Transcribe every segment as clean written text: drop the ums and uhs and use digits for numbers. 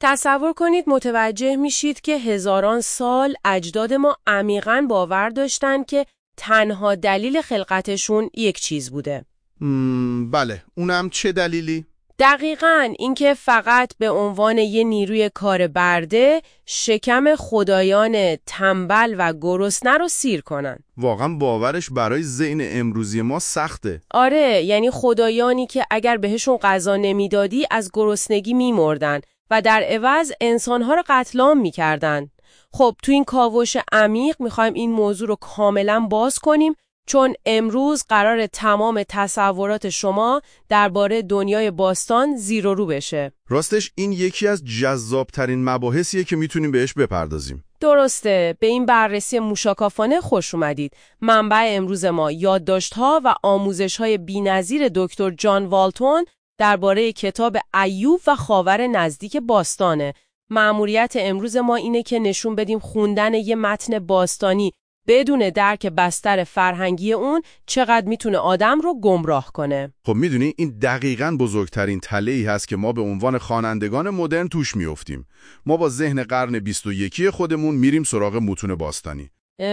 تصور کنید متوجه میشید که هزاران سال اجداد ما عمیقاً باور داشتن که تنها دلیل خلقتشون یک چیز بوده. بله، اونم چه دلیلی؟ دقیقاً اینکه فقط به عنوان یه نیروی کار برده شکم خدایان تنبل و گرسنه رو سیر کنن. واقعا باورش برای ذهن امروزی ما سخته. آره، یعنی خدایانی که اگر بهشون غذا نمیدادی از گرسنگی میمردن و در عوض انسانها رو قتل عام میکردن. خب تو این کاوش عمیق میخوایم این موضوع رو کاملا باز کنیم، چون امروز قرار تمام تصورات شما درباره دنیای باستان زیر و رو بشه. راستش این یکی از جذابترین مباحثیه که میتونیم بهش بپردازیم. درسته، به این بررسی موشکافانه خوش اومدید. منبع امروز ما یادداشت‌ها و آموزش‌های بی‌نظیر دکتر جان والتون درباره کتاب ایوب و خاور نزدیک باستانه. مأموریت امروز ما اینه که نشون بدیم خوندن یه متن باستانی بدون درک بستر فرهنگی اون چقدر میتونه آدم رو گمراه کنه. خب میدونی این دقیقاً بزرگترین تله‌ای هست که ما به عنوان خوانندگان مدرن توش میافتیم. ما با ذهن قرن 21 خودمون میریم سراغ متون باستانی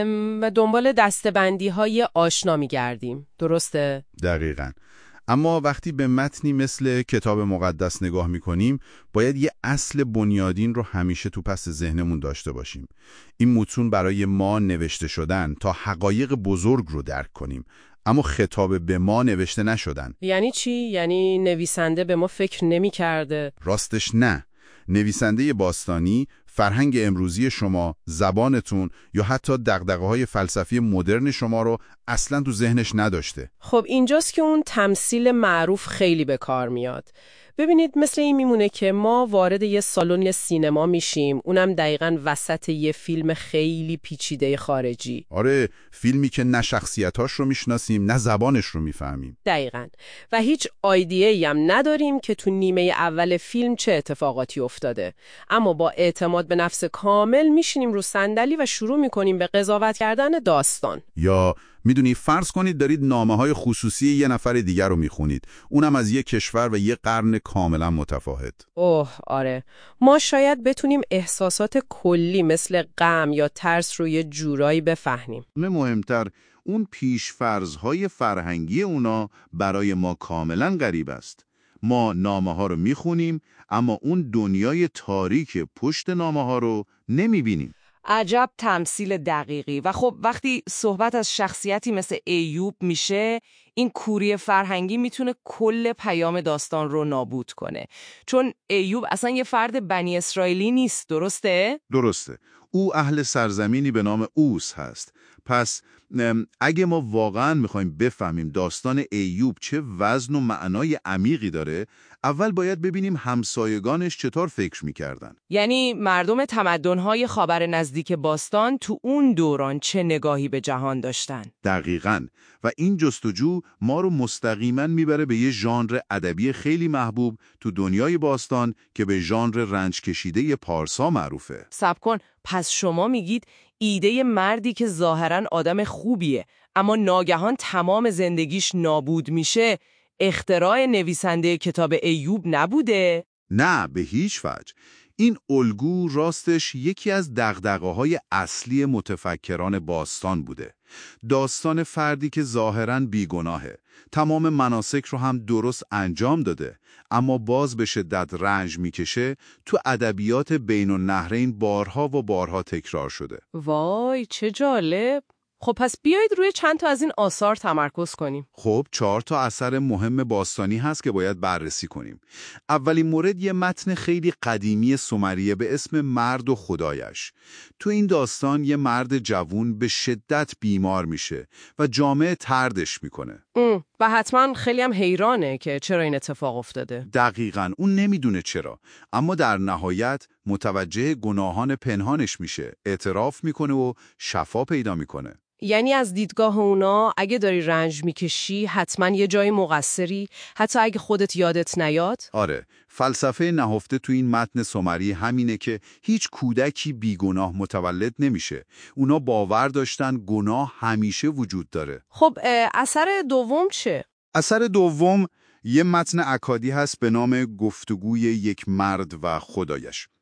و دنبال دسته‌بندی‌های آشنا میگردیم. درسته؟ دقیقاً. اما وقتی به متنی مثل کتاب مقدس نگاه میکنیم، باید یه اصل بنیادین رو همیشه تو پس ذهنمون داشته باشیم. این متون برای ما نوشته شدن تا حقایق بزرگ رو درک کنیم، اما خطاب به ما نوشته نشدن. یعنی چی؟ یعنی نویسنده به ما فکر نمی‌کرده؟ راستش نه. نویسنده باستانی فرهنگ امروزی شما، زبانتون یا حتی دغدغه‌های فلسفی مدرن شما رو اصلاً تو ذهنش نداشته. خب اینجاست که اون تمثیل معروف خیلی به کار میاد. ببینید مثل این میمونه که ما وارد یه سالن سینما میشیم، اونم دقیقاً وسط یه فیلم خیلی پیچیده خارجی. آره، فیلمی که نه شخصیتاش رو میشناسیم نه زبانش رو میفهمیم. دقیقاً. و هیچ آیدیه‌ای هم نداریم که تو نیمه اول فیلم چه اتفاقاتی افتاده. اما با اعتماد به نفس کامل میشینیم رو صندلی و شروع میکنیم به قضاوت کردن داستان. یا میدونی فرض کنید دارید نامه‌های خصوصی یه نفر دیگر رو میخونید، اونم از یه کشور و یه قرن کاملا متفاوت. آره. ما شاید بتونیم احساسات کلی مثل غم یا ترس رو یه جورایی بفهمیم. مهمتر اون پیش‌فرض‌های فرهنگی اونا برای ما کاملا غریب است. ما نامه‌ها رو میخونیم اما اون دنیای تاریک پشت نامه‌ها رو نمیبینیم. عجب تمثیل دقیقی. و خب وقتی صحبت از شخصیتی مثل ایوب میشه، این کوری فرهنگی میتونه کل پیام داستان رو نابود کنه. چون ایوب اصلا یه فرد بنی اسرائیلی نیست، درسته؟ درسته. او اهل سرزمینی به نام اوس هست. پس اگه ما واقعا میخوایم بفهمیم داستان ایوب چه وزن و معنای عمیقی داره، اول باید ببینیم همسایگانش چطور فکر میکردن. یعنی مردم تمدن‌های خاور نزدیک باستان تو اون دوران چه نگاهی به جهان داشتن. دقیقاً. و این جستجو ما رو مستقیما میبره به یه ژانر ادبی خیلی محبوب تو دنیای باستان که به ژانر رنج کشیده پارسا معروفه. صبر کن، پس شما میگید ایده مردی که ظاهراً آدم خوبیه اما ناگهان تمام زندگیش نابود میشه اختراع نویسنده کتاب ایوب نبوده؟ نه، به هیچ وجه. این الگو راستش یکی از دغدغه‌های اصلی متفکران باستان بوده. داستان فردی که ظاهراً بیگناهه، تمام مناسک رو هم درست انجام داده، اما باز به شدت رنج میکشه، تو ادبیات بین النهرین بارها و بارها تکرار شده. وای چه جالب. خب پس بیایید روی چند تا از این آثار تمرکز کنیم. خب 4 تا اثر مهم باستانی هست که باید بررسی کنیم. اولین مورد یه متن خیلی قدیمی سومریه به اسم مرد و خدایش. تو این داستان یه مرد جوون به شدت بیمار میشه و جامعه طردش میکنه. و حتما خیلی هم حیرانه که چرا این اتفاق افتاده. دقیقاً اون نمیدونه چرا، اما در نهایت متوجه گناهان پنهانش میشه، اعتراف میکنه و شفا پیدا میکنه. یعنی از دیدگاه اونا اگه داری رنج میکشی حتما یه جای مقصری، حتی اگه خودت یادت نیاد؟ آره، فلسفه نهفته تو این متن سومری همینه که هیچ کودکی بیگناه متولد نمیشه. اونا باور داشتن گناه همیشه وجود داره. خب اثر دوم چه؟ اثر دوم یه متن اکادی هست به نام گفتگوی یک مرد و خدایش.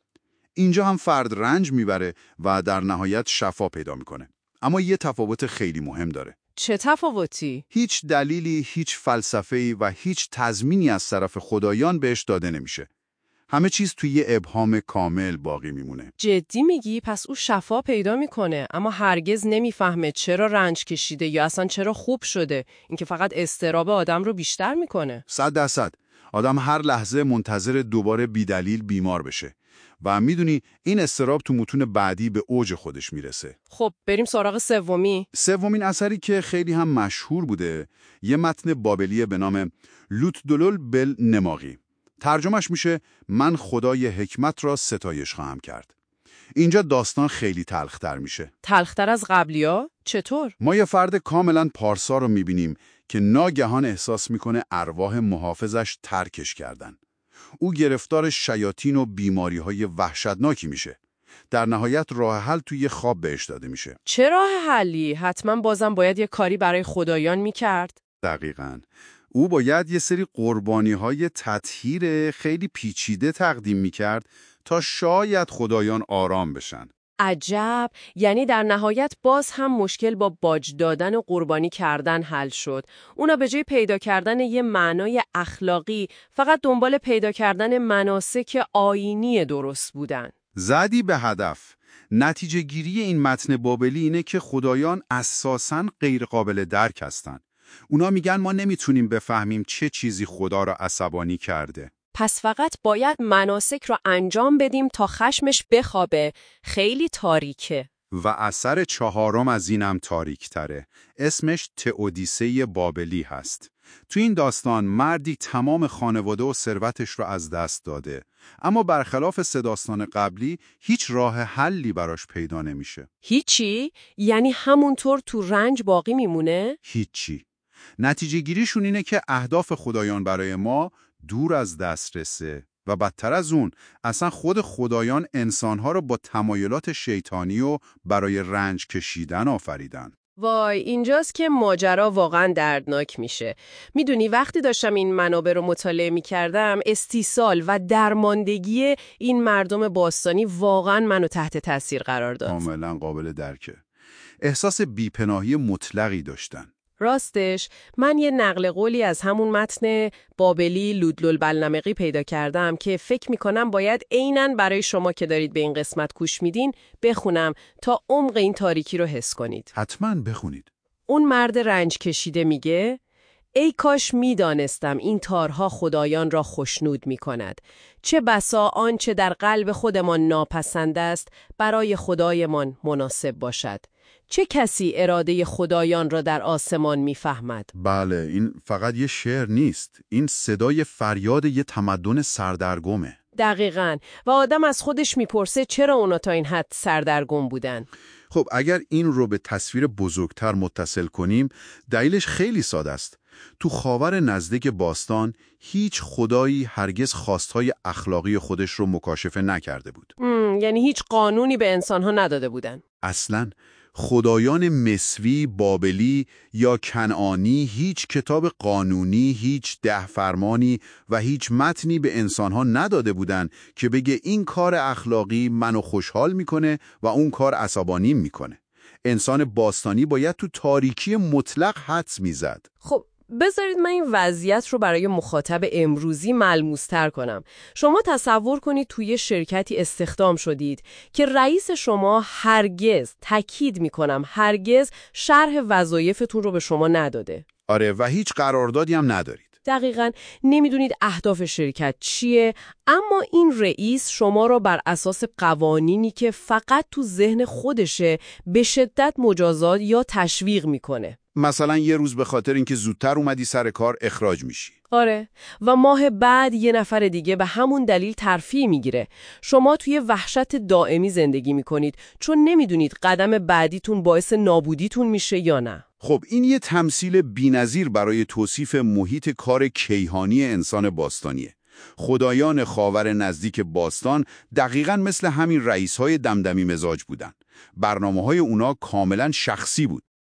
اینجا هم فرد رنج میبره و در نهایت شفا پیدا میکنه. اما یه تفاوت خیلی مهم داره. چه تفاوتی؟ هیچ دلیلی، هیچ فلسفه‌ای و هیچ تضمینی از طرف خدایان بهش داده نمیشه. همه چیز توی یه ابهام کامل باقی میمونه. جدی میگی؟ پس او شفا پیدا میکنه اما هرگز نمیفهمه چرا رنج کشیده یا اصلا چرا خوب شده. این که فقط اضطراب آدم رو بیشتر میکنه. 100%. آدم هر لحظه منتظر دوباره بیدلیل بیمار بشه. و میدونی این اضطراب تو متون بعدی به اوج خودش میرسه. خب بریم سراغ سومی. سومین اثری که خیلی هم مشهور بوده، یه متن بابلی به نام لوتدلول بل نماغی. ترجمهش میشه من خدای حکمت را ستایش خواهم کرد. اینجا داستان خیلی تلختر میشه. تلختر از قبلیا؟ چطور؟ ما یه فرد کاملا پارسا رو میبینیم که ناگهان احساس میکنه ارواح محافظش ترکش کردن. او گرفتار شیاطین و بیماری‌های وحشتناکی میشه. در نهایت راه حل توی خواب بهش داده میشه. چه راه حلی؟ حتما بازم باید یه کاری برای خدایان میکرد. دقیقاً. او باید یه سری قربانی‌های تطهیر خیلی پیچیده تقدیم میکرد تا شاید خدایان آرام بشن. عجب، یعنی در نهایت باز هم مشکل با باج دادن و قربانی کردن حل شد. اونا به جای پیدا کردن یه معنای اخلاقی فقط دنبال پیدا کردن مناسک آیینی درست بودن. زدی به هدف. نتیجه گیری این متن بابلی اینه که خدایان اساساً غیر قابل درک هستن. اونا میگن ما نمیتونیم بفهمیم چه چیزی خدا را عصبانی کرده. پس فقط باید مناسک را انجام بدیم تا خشمش بخوابه. خیلی تاریکه. و اثر چهارم از اینم تاریک تره. اسمش تئودیسه بابلی هست. تو این داستان مردی تمام خانواده و ثروتش رو از دست داده. اما برخلاف سه داستان قبلی هیچ راه حلی براش پیدا نمیشه. هیچی؟ یعنی همونطور تو رنج باقی میمونه؟ هیچی. نتیجه گیریشون اینه که اهداف خدایان برای ما دور از دسترسه و بدتر از اون اصلا خود خدایان انسانها رو با تمایلات شیطانی و برای رنج کشیدن آفریدن. وای، اینجاست که ماجرا واقعا دردناک میشه. میدونی وقتی داشتم این منابع رو مطالعه میکردم، استیصال و درماندگی این مردم باستانی واقعا منو تحت تاثیر قرار داد. کاملا قابل درکه. احساس بیپناهی مطلقی داشتن. راستش من یه نقل قولی از همون متن بابلی لودلول بلنمقی پیدا کردم که فکر میکنم باید عیناً برای شما که دارید به این قسمت گوش میدین بخونم تا عمق این تاریکی رو حس کنید. حتماً بخونید. اون مرد رنج کشیده میگه ای کاش میدانستم این تارها خدایان را خوشنود میکند. چه بسا آنچه در قلب خودمان ناپسند است برای خدایمان مناسب باشد. چه کسی اراده خدایان را در آسمان میفهمد؟ بله، این فقط یه شعر نیست. این صدای فریاد یه تمدن سردرگمه. دقیقاً. و آدم از خودش میپرسه چرا اونا تا این حد سردرگم بودن؟ خب اگر این رو به تصویر بزرگتر متصل کنیم، دلیلش خیلی ساده است. تو خاور نزدیک باستان هیچ خدایی هرگز خواستهای اخلاقی خودش رو مکاشفه نکرده بود. یعنی هیچ قانونی به انسانها نداده بودن. اصلاً خدایان مصری، بابلی یا کنعانی هیچ کتاب قانونی، هیچ 10 فرمانی و هیچ متنی به انسانها نداده بودند که بگه این کار اخلاقی منو خوشحال میکنه و اون کار عصبانیم میکنه. انسان باستانی باید تو تاریکی مطلق حدس میزد. خب بذارید من این وضعیت رو برای مخاطب امروزی ملموس‌تر کنم. شما تصور کنید توی شرکتی استخدام شدید که رئیس شما هرگز، تاکید میکنم هرگز، شرح وظایفتون رو به شما نداده. آره، و هیچ قراردادی هم ندارید. دقیقاً نمیدونید اهداف شرکت چیه، اما این رئیس شما را بر اساس قوانینی که فقط تو ذهن خودشه به شدت مجازات یا تشویق میکنه. مثلا یه روز به خاطر اینکه زودتر اومدی سر کار اخراج میشی. آره، و ماه بعد یه نفر دیگه به همون دلیل ترفیع میگیره. شما توی وحشت دائمی زندگی میکنید چون نمیدونید قدم بعدیتون باعث نابودیتون میشه یا نه. خب این یه تمثیل بی‌نظیر برای توصیف محیط کار کیهانی انسان باستانیه. خدایان خاور نزدیک باستان دقیقاً مثل همین رئیس‌های دمدمی مزاج بودن. برنامه‌های اونا کاملاً شخصی بود.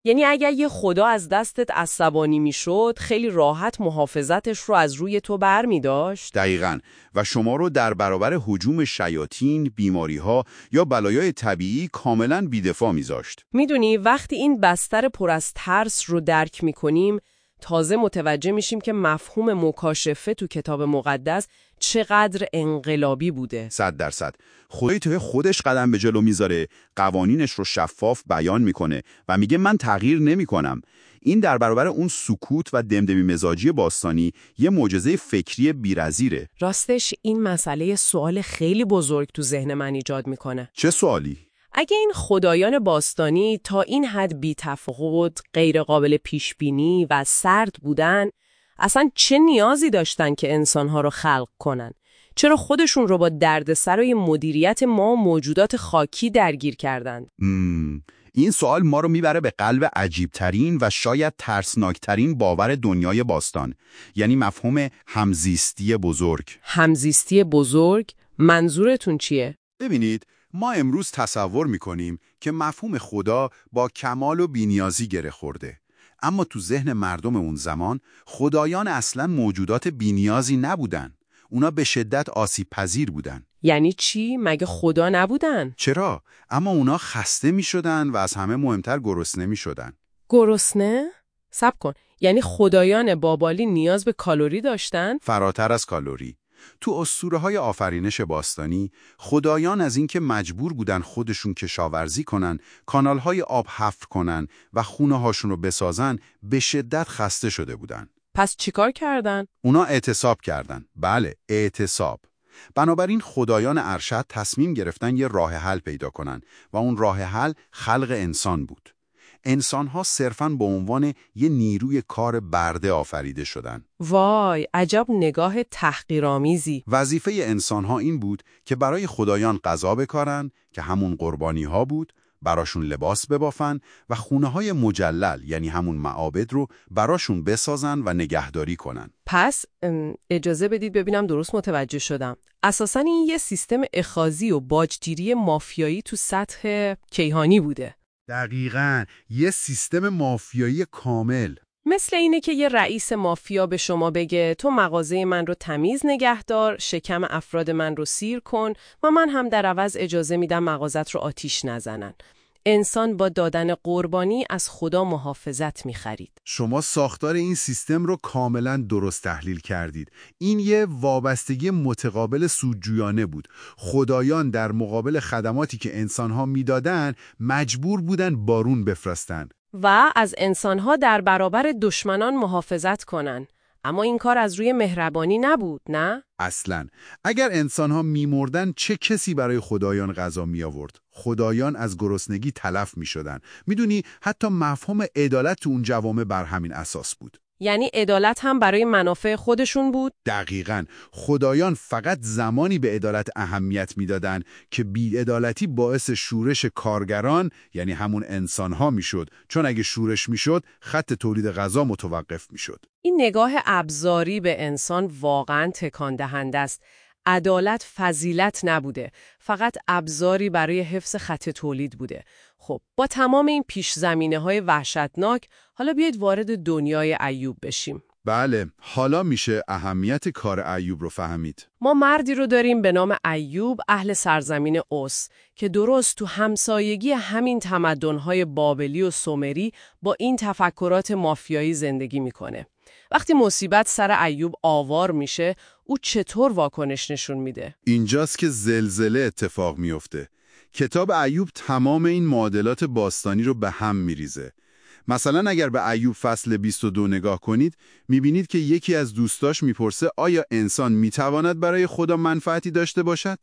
یعنی اگر یه خدا از دستت عصبانی میشد، خیلی راحت محافظتش رو از روی تو بر می داشت. دقیقاً، و شما رو در برابر هجوم شیاطین، بیماری‌ها یا بلایای طبیعی کاملاً بی‌دفاع می‌ذاشت. میدونی وقتی این بستر پر از ترس رو درک میکنیم، تازه متوجه میشیم که مفهوم مکاشفه تو کتاب مقدس چقدر انقلابی بوده. 100%. خدای توی خودش قدم به جلو میذاره، قوانینش رو شفاف بیان میکنه و میگه من تغییر نمیکنم. این در برابر اون سکوت و دمدمی مزاجی باستانی یه معجزه فکری بی‌نظیره. راستش این مسئله سوال خیلی بزرگ تو ذهن من ایجاد میکنه. چه سوالی؟ اگه این خدایان باستانی تا این حد بی‌تفاوت، غیر قابل پیشبینی و سرد بودن، اصلا چه نیازی داشتن که انسانها رو خلق کنن؟ چرا خودشون رو با دردسر و مدیریت ما موجودات خاکی درگیر کردند؟ این سوال ما رو میبره به قلب عجیبترین و شاید ترسناکترین باور دنیای باستان، یعنی مفهوم همزیستی بزرگ. همزیستی بزرگ؟ منظورتون چیه؟ ببینید، ما امروز تصور میکنیم که مفهوم خدا با کمال و بی‌نیازی گره خورده. اما تو ذهن مردم اون زمان، خدایان اصلاً موجودات بی‌نیازی نبودن. اونا به شدت آسیب پذیر بودن. یعنی چی؟ مگه خدا نبودن؟ چرا؟ اما اونا خسته میشدن و از همه مهمتر گرسنه میشدن. گرسنه؟ صبر کن. یعنی خدایان بابلی نیاز به کالری داشتن؟ فراتر از کالری. تو اسطوره‌های آفرینش باستانی، خدایان از اینکه مجبور بودن خودشون کشاورزی کنن، کانال‌های آب حفر کنن و خونه‌هاشون رو بسازن، به شدت خسته شده بودن. پس چیکار کردن؟ اونا اعتصاب کردن. بله، اعتصاب. بنابراین خدایان ارشد تصمیم گرفتن یه راه حل پیدا کنن و اون راه حل خلق انسان بود. انسان‌ها صرفاً به عنوان یه نیروی کار برده آفریده شدن. وای، عجب نگاه تحقیرآمیزی. وظیفه انسان‌ها این بود که برای خدایان غذا بکارن که همون قربانی‌ها بود، براشون لباس ببافن و خونه‌های مجلل یعنی همون معابد رو براشون بسازن و نگهداری کنن. پس اجازه بدید ببینم درست متوجه شدم. اساساً این یه سیستم اخاذی و باجگیری مافیایی تو سطح کیهانی بوده. دقیقاً، یه سیستم مافیایی کامل. مثل اینه که یه رئیس مافیا به شما بگه تو مغازه من رو تمیز نگه دار، شکم افراد من رو سیر کن و من هم در عوض اجازه میدم مغازت رو آتیش نزنن. انسان با دادن قربانی از خدا محافظت می‌خرید. شما ساختار این سیستم رو کاملا درست تحلیل کردید. این یه وابستگی متقابل سودجویانه بود. خدایان در مقابل خدماتی که انسان‌ها میدادن مجبور بودن بارون بفرستن و از انسان‌ها در برابر دشمنان محافظت کنن. اما این کار از روی مهربانی نبود، نه؟ اصلاً. اگر انسان‌ها می‌مردن چه کسی برای خدایان غذا می‌آورد؟ خدایان از گرسنگی تلف می‌شدن. می‌دونی حتی مفهوم عدالت تو اون جوامع بر همین اساس بود. یعنی عدالت هم برای منافع خودشون بود؟ دقیقاً. خدایان فقط زمانی به عدالت اهمیت میدادن که بی‌عدالتی باعث شورش کارگران یعنی همون انسان‌ها میشد، چون اگه شورش میشد خط تولید غذا متوقف میشد. این نگاه ابزاری به انسان واقعاً تکان دهنده است. عدالت فضیلت نبوده، فقط ابزاری برای حفظ خط تولید بوده. خب با تمام این پیش زمینه‌های وحشتناک، حالا بیایید وارد دنیای ایوب بشیم. بله، حالا میشه اهمیت کار ایوب رو فهمید. ما مردی رو داریم به نام ایوب، اهل سرزمین اوس، که درست تو همسایگی همین تمدن‌های بابلی و سومری با این تفکرات مافیایی زندگی میکنه. وقتی مصیبت سر ایوب آوار میشه، او چطور واکنش نشون میده؟ اینجاست که زلزله اتفاق میفته. کتاب ایوب تمام این معادلات باستانی رو به هم میریزه. مثلا اگر به ایوب فصل 22 نگاه کنید، میبینید که یکی از دوستاش میپرسه آیا انسان میتواند برای خدا منفعتی داشته باشد؟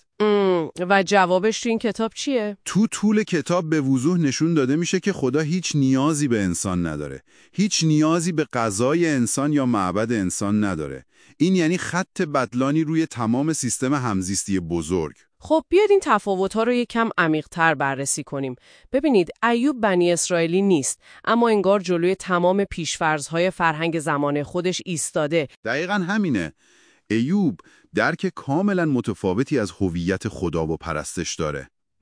و جوابش تو این کتاب چیه؟ تو طول کتاب به وضوح نشون داده میشه که خدا هیچ نیازی به انسان نداره. هیچ نیازی به غذای انسان یا معبد انسان نداره. این یعنی خط بطلانی روی تمام سیستم همزیستی بزرگ. خب بیاید این تفاوت‌ها رو یکم عمیق‌تر بررسی کنیم. ببینید ایوب بنی اسرائیلی نیست، اما انگار جلوی تمام پیش‌فرض‌های فرهنگ زمان خودش ایستاده. دقیقاً همینه. ایوب درک کاملا متفاوتی از هویت خدا و پرستش داره.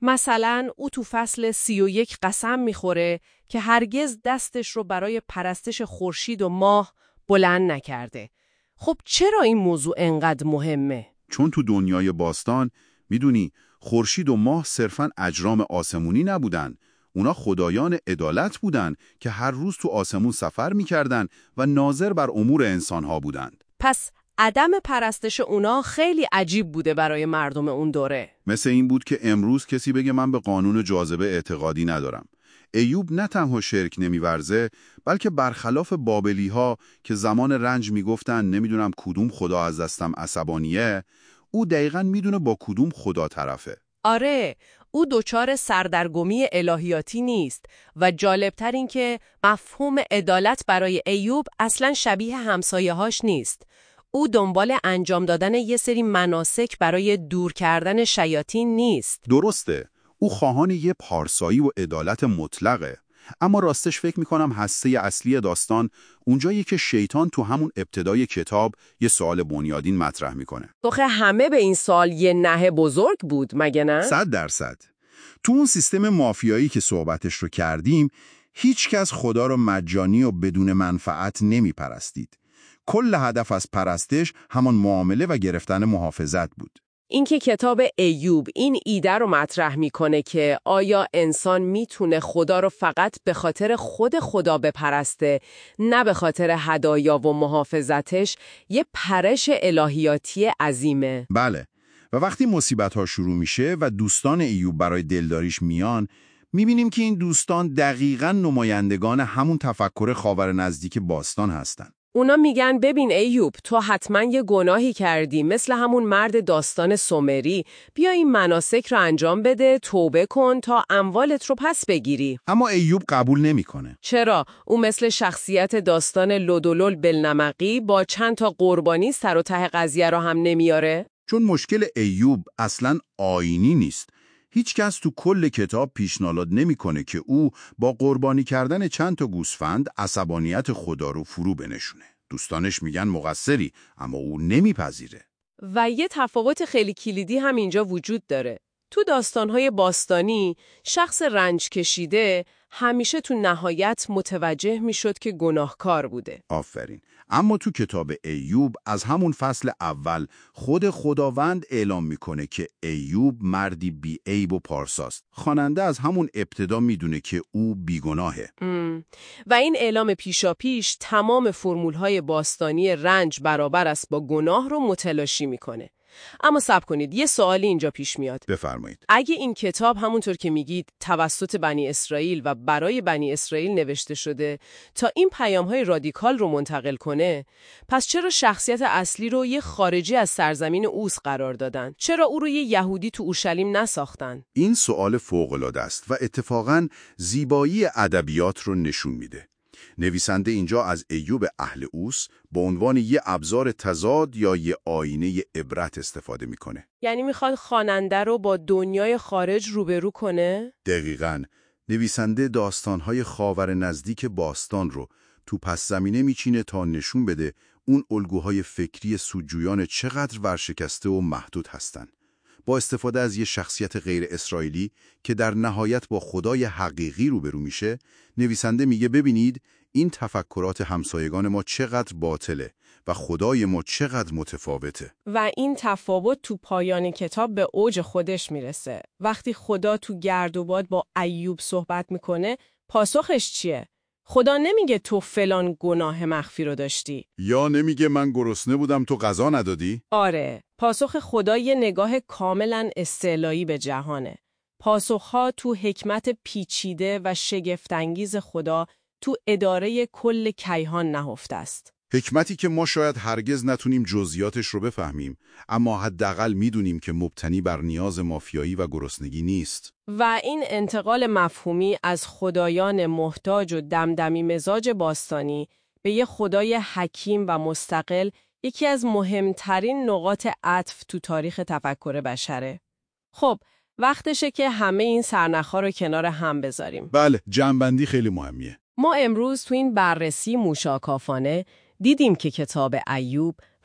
مثلا او تو فصل 31 قسم میخوره که هرگز دستش رو برای پرستش خورشید و ماه بلند نکرده. خب چرا این موضوع انقدر مهمه؟ چون تو دنیای باستان میدونی خورشید و ماه صرفاً اجرام آسمونی نبودن. اونا خدایان عدالت بودن که هر روز تو آسمون سفر میکردن و ناظر بر امور انسانها بودند. پس عدم پرستش اونا خیلی عجیب بوده برای مردم اون دوره. مثل این بود که امروز کسی بگه من به قانون جاذبه اعتقادی ندارم. ایوب نه تنها شرک نمیورزه، بلکه برخلاف بابلی‌ها که زمان رنج میگفتن نمیدونم کدوم خدا از دستم عصبانیه، او دقیقاً میدونه با کدوم خدا طرفه. آره، او دچار سردرگمی الهیاتی نیست و جالبتر این که مفهوم عدالت برای ایوب اصلاً شبیه همسایه‌هاش نیست. او دنبال انجام دادن یه سری مناسک برای دور کردن شیاطین نیست. درسته، او خواهان یه پارسایی و عدالت مطلقه. اما راستش فکر میکنم هسته اصلی داستان اونجایی که شیطان تو همون ابتدای کتاب یه سوال بنیادین مطرح میکنه. آخه همه به این سوال یه نه بزرگ بود مگه نه؟ 100%. تو اون سیستم مافیایی که صحبتش رو کردیم، هیچ کس خدا رو مجانی و بدون منفعت نمیپرستید. کل هدف از پرستش همان معامله و گرفتن محافظت بود. اینکه کتاب ایوب این ایده رو مطرح میکنه که آیا انسان میتونه خدا رو فقط به خاطر خود خدا بپرسته، نه به خاطر هدایا و محافظتش، یه پرش الهیاتی عظیمه. بله، و وقتی مصیبت‌ها شروع میشه و دوستان ایوب برای دلداریش میان، میبینیم که این دوستان دقیقاً نمایندگان همون تفکر خاور نزدیک باستان هستن. اونا میگن ببین ایوب، تو حتما یه گناهی کردی، مثل همون مرد داستان سومری، بیا این مناسک رو انجام بده، توبه کن تا اموالت رو پس بگیری. اما ایوب قبول نمیکنه. چرا؟ او مثل شخصیت داستان لودولول بلنمقی با چند تا قربانی سر و ته قضیه رو هم نمیاره؟ چون مشکل ایوب اصلاً آیینی نیست. هیچ کس تو کل کتاب پیشنهاد نمیکنه که او با قربانی کردن چند تا گوسفند عصبانیت خدا رو فرو بنشونه. دوستانش میگن مقصری، اما او نمیپذیره. و یه تفاوت خیلی کلیدی هم اینجا وجود داره. تو داستان‌های باستانی، شخص رنج کشیده همیشه تو نهایت متوجه میشد که گناهکار بوده. آفرین. اما تو کتاب ایوب از همون فصل اول خود خداوند اعلام میکنه که ایوب مردی بی عیب و پارساست. خواننده از همون ابتدا میدونه که او بیگناهه. و این اعلام پیشاپیش تمام فرمول‌های باستانی رنج برابر است با گناه رو متلاشی میکنه. اما صبر کنید، یه سوالی اینجا پیش میاد. بفرمایید. اگه این کتاب همونطور که میگید توسط بنی اسرائیل و برای بنی اسرائیل نوشته شده تا این پیام‌های رادیکال رو منتقل کنه، پس چرا شخصیت اصلی رو یه خارجی از سرزمین اوس قرار دادن؟ چرا او رو یه یهودی تو اورشلیم نساختن؟ این سوال فوق‌العاده است و اتفاقاً زیبایی ادبیات رو نشون میده. نویسنده اینجا از ایوب اهل اوس به عنوان یه ابزار تضاد یا یه آینه عبرت استفاده میکنه. یعنی میخواد خواننده رو با دنیای خارج روبرو کنه؟ دقیقاً. نویسنده داستانهای خاور نزدیک باستان رو تو پس زمینه میچینه تا نشون بده اون الگوهای فکری سودجویان چقدر ورشکسته و محدود هستن. با استفاده از یه شخصیت غیر اسرائیلی که در نهایت با خدای حقیقی روبرو میشه، نویسنده میگه ببینید این تفکرات همسایگان ما چقدر باطله و خدای ما چقدر متفاوته. و این تفاوت تو پایان کتاب به اوج خودش میرسه. وقتی خدا تو گرد و باد با ایوب صحبت میکنه، پاسخش چیه؟ خدا نمیگه تو فلان گناه مخفی رو داشتی. یا نمیگه من گرسنه بودم تو غذا ندادی؟ آره، پاسخ خدا یه نگاه کاملا استعلایی به جهانه. پاسخها تو حکمت پیچیده و شگفت‌انگیز خدا تو اداره کل کیهان نهفته است. حکمتی که ما شاید هرگز نتونیم جزئیاتش رو بفهمیم، اما حداقل میدونیم که مبتنی بر نیاز مافیایی و گرسنگی نیست. و این انتقال مفهومی از خدایان محتاج و دمدمی مزاج باستانی به یه خدای حکیم و مستقل یکی از مهمترین نقاط عطف تو تاریخ تفکر بشره. خب، وقتشه که همه این سرنخ‌ها رو کنار هم بذاریم. بله، جمع‌بندی خیلی مهمیه. ما امروز تو این بررسی موشاکافانه دیدیم که کتاب ایوب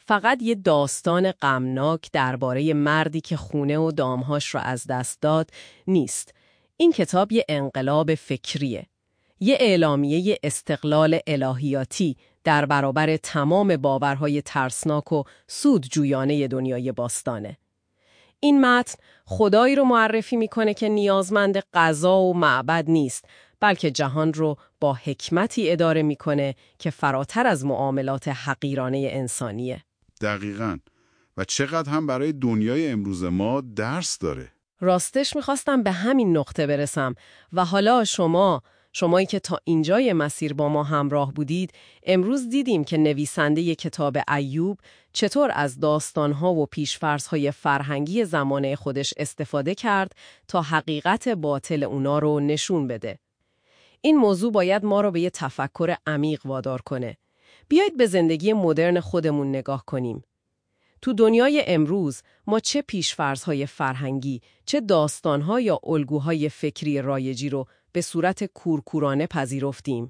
فقط یه داستان غمناک درباره مردی که خونه و دامهاش رو از دست داد نیست. این کتاب یه انقلاب فکریه. یه اعلامیه استقلال الهیاتی در برابر تمام باورهای ترسناک و سودجویانه دنیای باستانه. این متن خدایی رو معرفی میکنه که نیازمند قضا و معبد نیست، بلکه جهان رو با حکمتی اداره میکنه که فراتر از معاملات حقیرانه انسانیه. دقیقاً. و چقدر هم برای دنیای امروز ما درس داره. راستش میخواستم به همین نقطه برسم و حالا شمایی که تا اینجای مسیر با ما همراه بودید، امروز دیدیم که نویسنده کتاب ایوب چطور از داستانها و پیش‌فرض‌های فرهنگی زمانه خودش استفاده کرد تا حقیقت باطل اونا رو نشون بده. این موضوع باید ما رو به یه تفکر عمیق وادار کنه. بیایید به زندگی مدرن خودمون نگاه کنیم. تو دنیای امروز ما چه پیش‌فرض‌های فرهنگی، چه داستان‌ها یا الگوهای فکری رایجی رو به صورت کورکورانه پذیرفتیم؟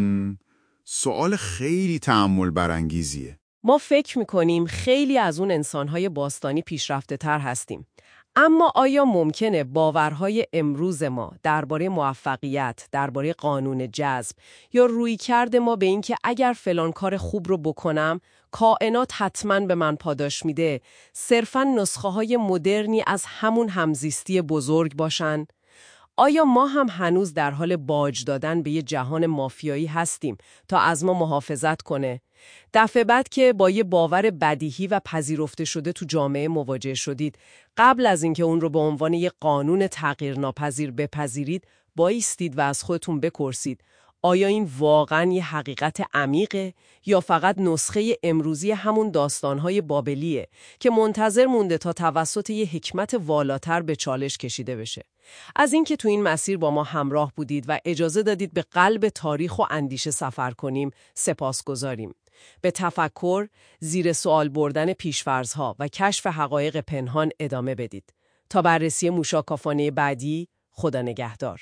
سوال خیلی تأمل برانگیزیه. ما فکر می‌کنیم خیلی از اون انسان‌های باستانی پیشرفته‌تر هستیم. اما آیا ممکنه باورهای امروز ما درباره موفقیت، درباره قانون جذب یا رویکرد ما به این که اگر فلان کار خوب رو بکنم، کائنات حتماً به من پاداش میده، صرفاً نسخه‌های مدرنی از همون همزیستی بزرگ باشن؟ آیا ما هم هنوز در حال باج دادن به یه جهان مافیایی هستیم تا از ما محافظت کنه؟ دفعه بعد که با یه باور بدیهی و پذیرفته شده تو جامعه مواجه شدید، قبل از اینکه اون رو به عنوان یه قانون تغییرناپذیر بپذیرید، بایستید و از خودتون بپرسید آیا این واقعاً یه حقیقت عمیقه یا فقط نسخه امروزی همون داستان‌های بابلیه که منتظر مونده تا توسط یه حکمت والاتر به چالش کشیده بشه؟ از اینکه تو این مسیر با ما همراه بودید و اجازه دادید به قلب تاریخ و اندیشه سفر کنیم، سپاسگزاریم. به تفکر، زیر سوال بردن پیش‌فرض‌ها و کشف حقایق پنهان ادامه بدید. تا بررسی موشاکافانه بعدی، خدا نگهدار.